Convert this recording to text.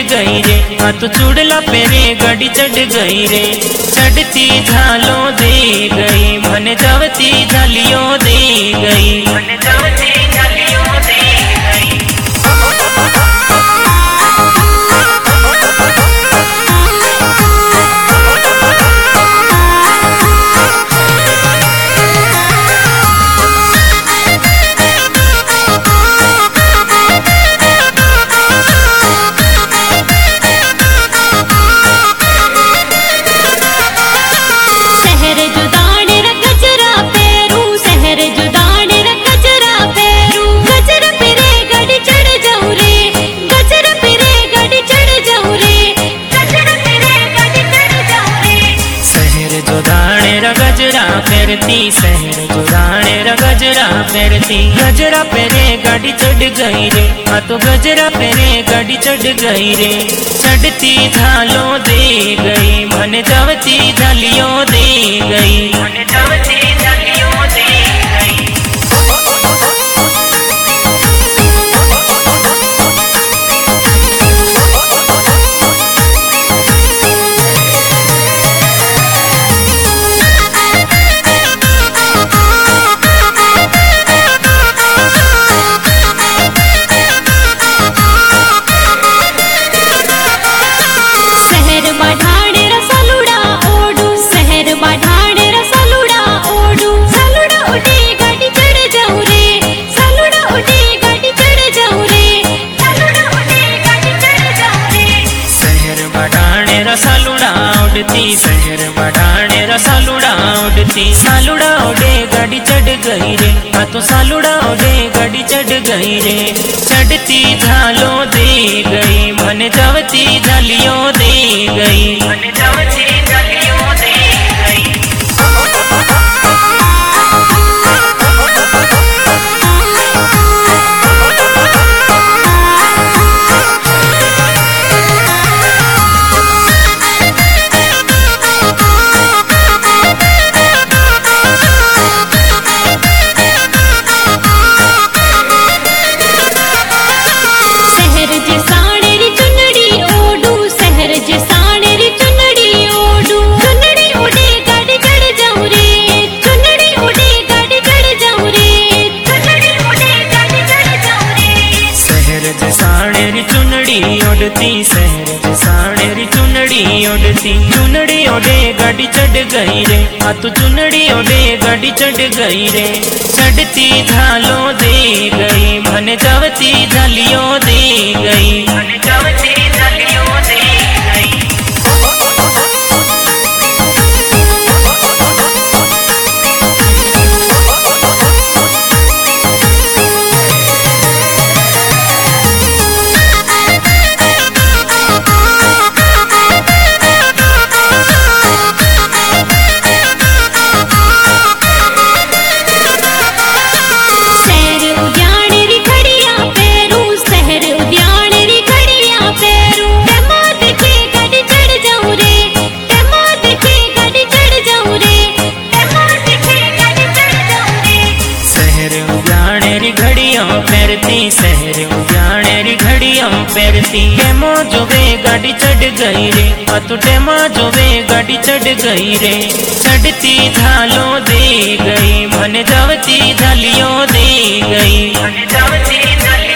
गई रे, हाँ तो चूड़ला पेरे गाड़ी चढ़ गई रे। चढ़ती झालों दे गई मन जावती झालियों दे गई, मन जावती झालियों दे गई। गजरा फेरती शहर जुराने रा गजरा फेरती, गजरा पेरे गाड़ी चढ़ गई रे, हाँ तो गजरा पेरे गाड़ी चढ़ गई रे। चढ़ती झालों दे गई मन जावती झालियों दे गई, मन जावती झालियों दे गई। सालुड़ा उड़ती शहर बढ़ाने रा सालुड़ा उड़ती, सालुड़ा उड़े गाड़ी चढ़ गई रे, हाँ तो सालुड़ा उड़े गाड़ी चढ़ गई रे। चढ़ती झालों दे गई मन जावती झालियों दे गई, मन जावती झालियों दे गई। उड़ती शहर जसाने री चुनड़ी उड़ती, चुनड़ी उड़े गाड़ी चढ़ गई रे, हाँ तो चुनड़ी उड़े गाड़ी चढ़ गई रे। चढ़ती झालों दे गई मन जावती झालियों दे गई, मन जावती झालियों दे गई। फेरती शहर उजाने री घड़ियों फेरती, टेमो जो वे गाड़ी चढ़ गई रे, हाँ तो टेमो जो वे गाड़ी चढ़ गई रे। चढ़ती झालों दे गई मन जावती झालियों दे गई, मन जावती झालियों